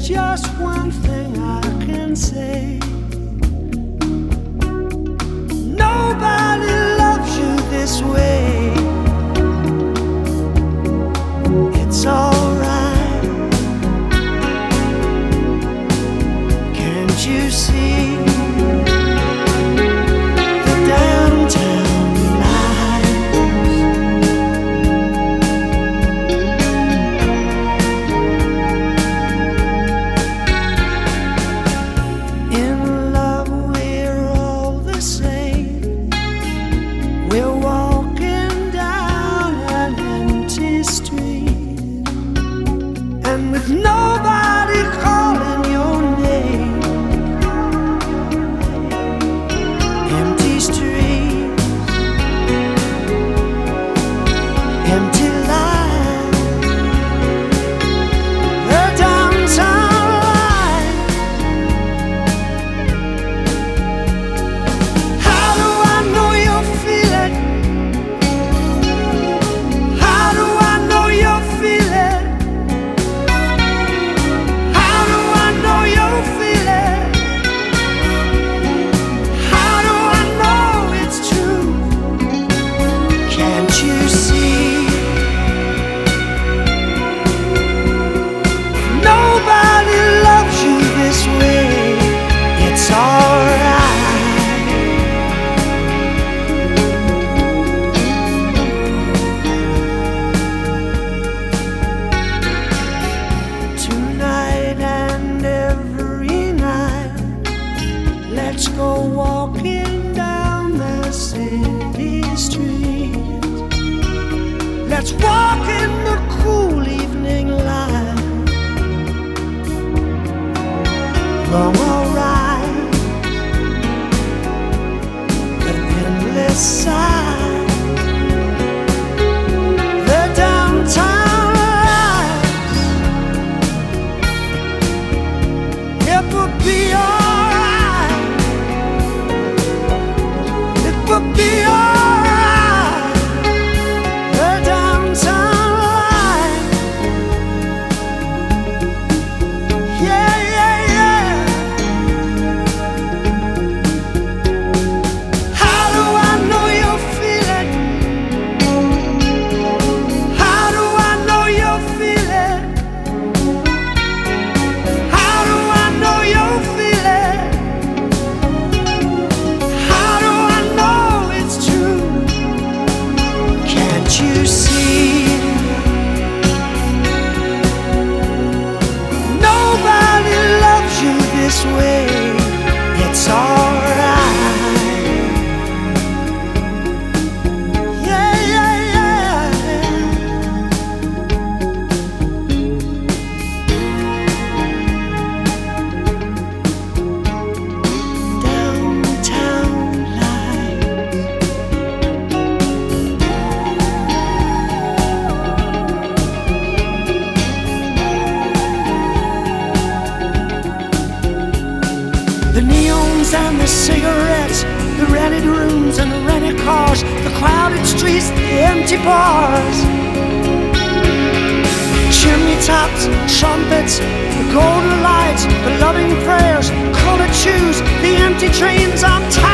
just one thing I can say. Nobody loves you this way. It's alright. Can't you see the downtown lights? In love we're all the same. We're walking down an empty street, and with nobody calling your name. Empty streets, empty lives, the downtown light. How do I know you'll feel it? How do I know you'll feel it? How do I know you'll feel it? How do I know it's true? Can't you see? Nobody loves you this way. It's alright. Tonight and every night, let's go walking down the city streets. Let's walk in the cool evening light. Long ride, the endless side, the downtown lights. It would be alright. It would be alright. The downtown light. Yeah, yeah, yeah. How do I know you'll feel it? How do I know you'll feel it? How do I know you'll feel it? How do I know it's true? Can't you see? Nobody loves you this way. It's alright. Yeah, yeah, yeah. Downtown lights. The neons and the cigarettes, the rented rooms and the rented cars, the crowded streets, the empty bars, chimney tops, trumpets, the golden lights, the loving prayers, colored shoes, the empty trains. I'm tired.